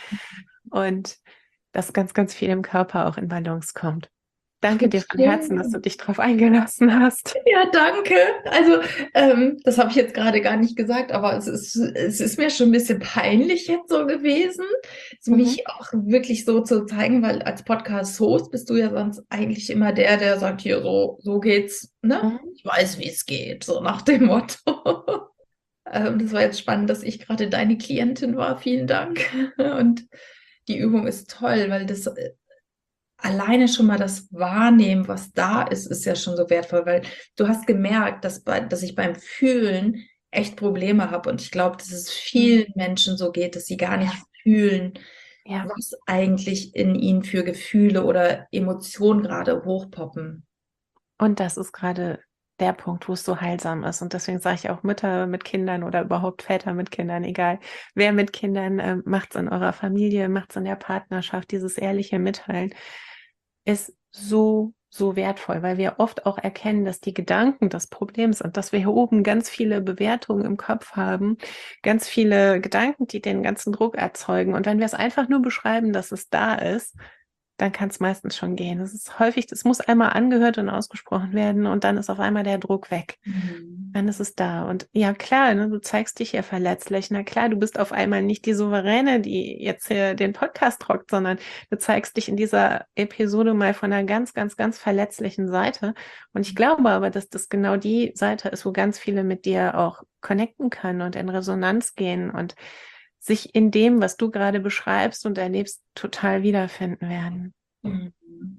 und dass ganz, ganz viel im Körper auch in Balance kommt. Danke dir von Herzen, dass du dich drauf eingelassen hast. Ja, danke. Also, ähm, das habe ich jetzt gerade gar nicht gesagt, aber es ist, es ist mir schon ein bisschen peinlich jetzt so gewesen, Mhm. mich auch wirklich so zu zeigen, weil als Podcast-Host bist du ja sonst eigentlich immer der, der sagt, hier, so, so geht's, ne? Mhm. Ich weiß, wie es geht, so nach dem Motto. Ähm, das war jetzt spannend, dass ich gerade deine Klientin war. Vielen Dank. Und die Übung ist toll, weil das äh, alleine schon mal das Wahrnehmen, was da ist, ist ja schon so wertvoll, weil du hast gemerkt, dass, bei, dass ich beim Fühlen echt Probleme habe. Und ich glaube, dass es vielen Menschen so geht, dass sie gar nicht Ja. fühlen, Ja. was eigentlich in ihnen für Gefühle oder Emotionen gerade hochpoppen. Und das ist gerade der Punkt, wo es so heilsam ist. Und deswegen sage ich auch Mütter mit Kindern oder überhaupt Väter mit Kindern, egal wer mit Kindern, äh, macht es in eurer Familie, macht es in der Partnerschaft, dieses ehrliche Mitteilen ist so, so wertvoll, weil wir oft auch erkennen, dass die Gedanken das Problem sind, dass wir hier oben ganz viele Bewertungen im Kopf haben, ganz viele Gedanken, die den ganzen Druck erzeugen. Und wenn wir es einfach nur beschreiben, dass es da ist, dann kann es meistens schon gehen. Es ist häufig, es muss einmal angehört und ausgesprochen werden und dann ist auf einmal der Druck weg. Mhm. Dann ist es da. Und ja, klar, ne, du zeigst dich ja verletzlich. Na klar, du bist auf einmal nicht die Souveräne, die jetzt hier den Podcast rockt, sondern du zeigst dich in dieser Episode mal von einer ganz, ganz, ganz verletzlichen Seite. Und ich glaube aber, dass das genau die Seite ist, wo ganz viele mit dir auch connecten können und in Resonanz gehen und sich in dem, was du gerade beschreibst und erlebst, total wiederfinden werden. Mhm.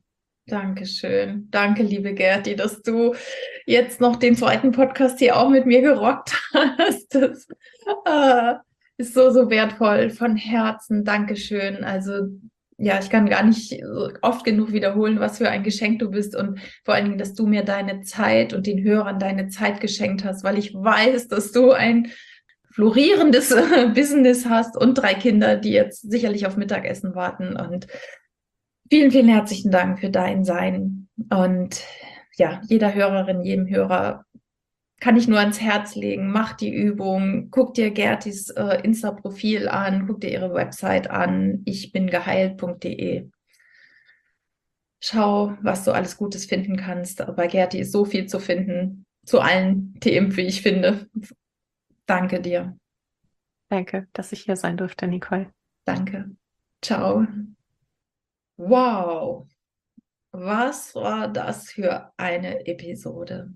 Dankeschön. Danke, liebe Gerti, dass du jetzt noch den zweiten Podcast hier auch mit mir gerockt hast. Das äh, ist so, so wertvoll. Von Herzen. Dankeschön. Also, ja, ich kann gar nicht oft genug wiederholen, was für ein Geschenk du bist und vor allen Dingen, dass du mir deine Zeit und den Hörern deine Zeit geschenkt hast, weil ich weiß, dass du ein florierendes Business hast und drei Kinder, die jetzt sicherlich auf Mittagessen warten. Und vielen, vielen herzlichen Dank für dein Sein. Und ja, jeder Hörerin, jedem Hörer kann ich nur ans Herz legen. Mach die Übung, guck dir Gertis äh, Insta-Profil an, guck dir ihre Website an, ich bin geheilt punkt de. Schau, was du alles Gutes finden kannst. Bei Gerti ist so viel zu finden, zu allen Themen, wie ich finde. Danke dir. Danke, dass ich hier sein durfte, Nicole. Danke. Ciao. Wow, was war das für eine Episode?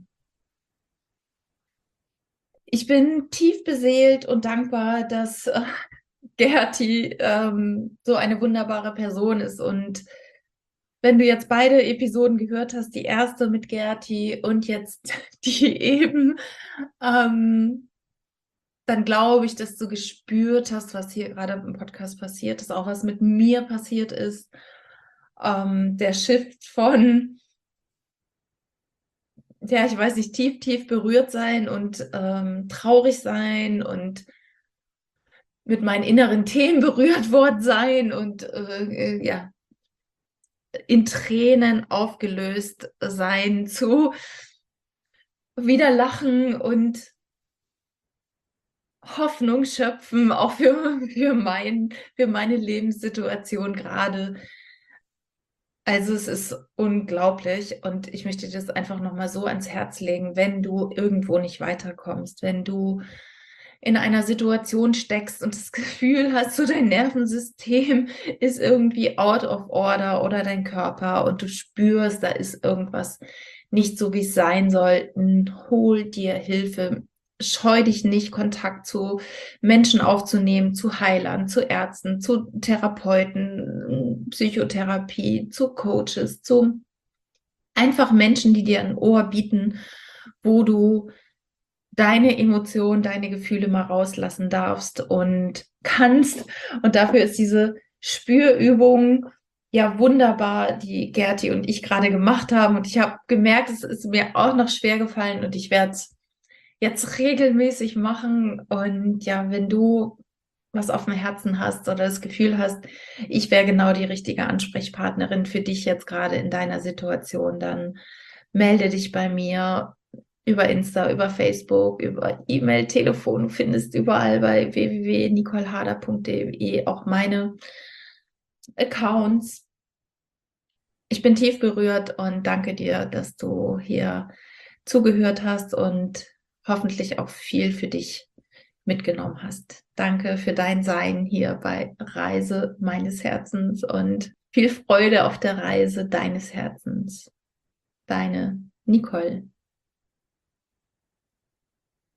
Ich bin tief beseelt und dankbar, dass äh, Gerti ähm, so eine wunderbare Person ist. Und wenn du jetzt beide Episoden gehört hast, die erste mit Gerti und jetzt die eben, ähm, dann glaube ich, dass du gespürt hast, was hier gerade im Podcast passiert ist, auch was mit mir passiert ist. Ähm, der Shift von, ja, ich weiß nicht, tief, tief berührt sein und ähm, traurig sein und mit meinen inneren Themen berührt worden sein und äh, ja, in Tränen aufgelöst sein zu wieder lachen und Hoffnung schöpfen, auch für, für, mein, für meine Lebenssituation gerade. Also es ist unglaublich und ich möchte dir das einfach nochmal so ans Herz legen, wenn du irgendwo nicht weiterkommst, wenn du in einer Situation steckst und das Gefühl hast, so dein Nervensystem ist irgendwie out of order oder dein Körper und du spürst, da ist irgendwas nicht so, wie es sein sollten, hol dir Hilfe. Scheu dich nicht, Kontakt zu Menschen aufzunehmen, zu Heilern, zu Ärzten, zu Therapeuten, Psychotherapie, zu Coaches, zu einfach Menschen, die dir ein Ohr bieten, wo du deine Emotionen, deine Gefühle mal rauslassen darfst und kannst. Und dafür ist diese Spürübung ja wunderbar, die Gerti und ich gerade gemacht haben. Und ich habe gemerkt, es ist mir auch noch schwer gefallen und ich werde es jetzt regelmäßig machen. Und ja, wenn du was auf dem Herzen hast oder das Gefühl hast, ich wäre genau die richtige Ansprechpartnerin für dich jetzt gerade in deiner Situation, dann melde dich bei mir über Insta, über Facebook, über E-Mail, Telefon. Du findest überall bei w w w punkt nicole harder punkt d e auch meine Accounts. Ich bin tief berührt und danke dir, dass du hier zugehört hast und hoffentlich auch viel für dich mitgenommen hast. Danke für dein Sein hier bei Reise meines Herzens und viel Freude auf der Reise deines Herzens. Deine Nicole.